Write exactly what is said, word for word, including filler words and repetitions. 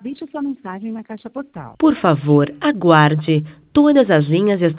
Deixe sua mensagem na caixa postal. Por favor, aguarde. Todas as linhas estão